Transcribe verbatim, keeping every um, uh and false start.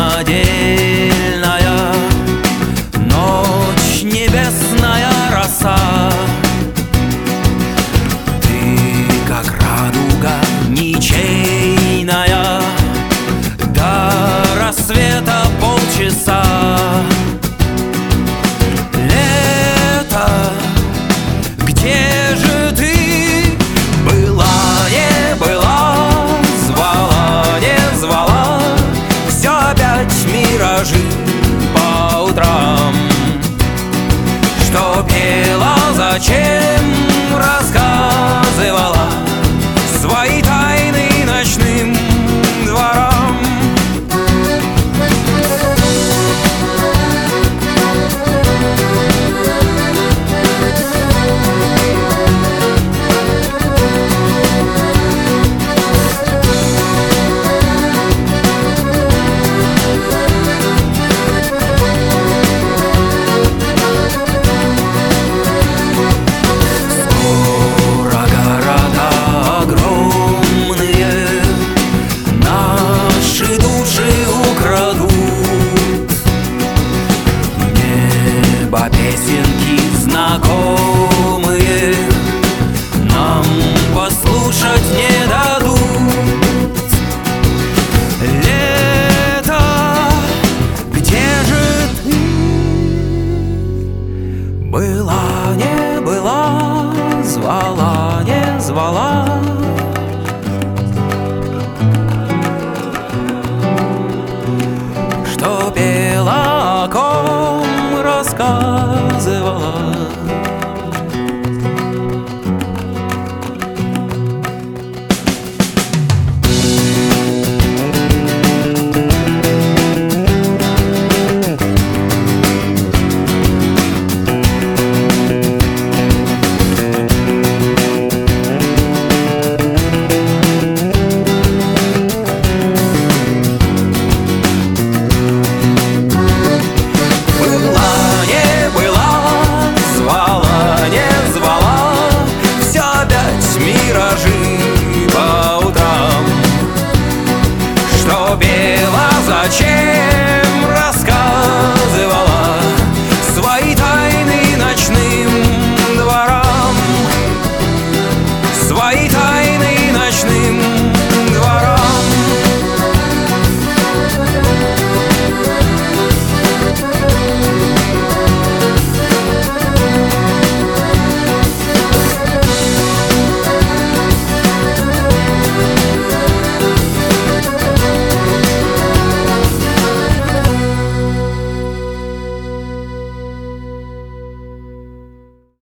самодельная, ночь, небесная роса. Ты как радуга ничейная, до рассвета полчаса. Лето, где же ты? Была, не была, звала, не звала, все опять миражи по утрам. Что пела, зачем рассказывала свои тайны ночным дворам. Песенки знакомые нам послушать не дадут. Лето, где же ты? Была, не была, звала, не звала. Что пела, о ком рассказывала. Миражи по утрам, что пела, зачем